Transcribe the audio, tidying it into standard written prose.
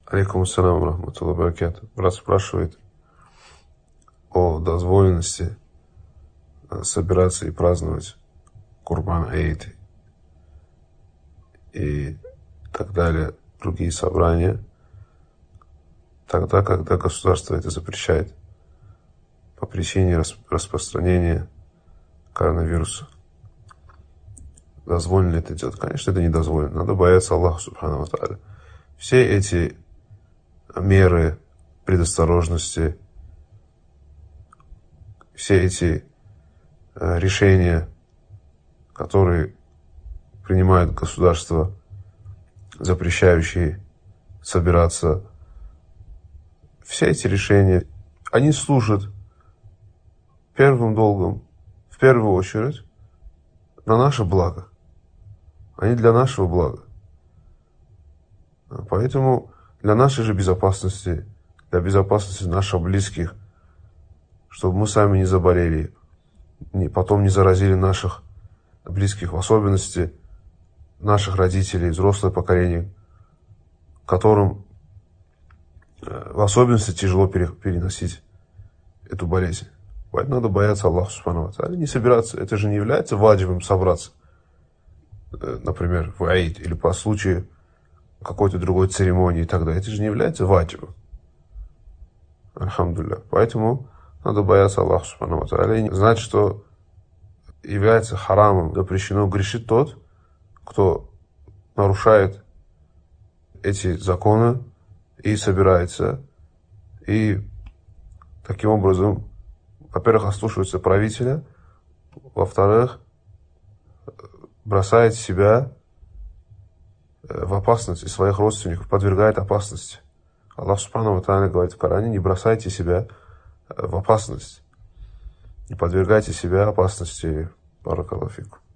Алейкум ассалам рахматуллахи баракату. Брат спрашивает о дозволенности собираться и праздновать Курбан Аид и так далее, другие собрания, тогда, когда государство это запрещает по причине распространения коронавируса. Дозволено ли это делать? Конечно, это не дозволено. Надо бояться Аллаха субхану ва тааля. Все эти меры предосторожности, все эти решения, которые принимает государство, запрещающие собираться, все эти решения, они служат первым долгом, в первую очередь, на наше благо. Они для нашего блага. Поэтому для нашей же безопасности, для безопасности наших близких, чтобы мы сами не заболели, потом не заразили наших близких, в особенности наших родителей, взрослое поколение, которым в особенности тяжело переносить эту болезнь. Поэтому надо бояться Аллаха субхану ва тааля, не собираться. Это же не является ваджибом собраться, например, в Аид или по случаю какой-то другой церемонии и так далее. Это же не является ваджибом. Альхамдулилля. Поэтому надо бояться Аллаха субхану ва тааля и знать, что является харамом, запрещено, грешит тот, кто нарушает эти законы и собирается, и таким образом, во-первых, ослушивается правителя, во-вторых, бросает себя в опасность и своих родственников, подвергает опасности. Аллах субхану ва тааля говорит в Коране: не бросайте себя в опасность, не подвергайте себя опасности. Баракаллаху фикум.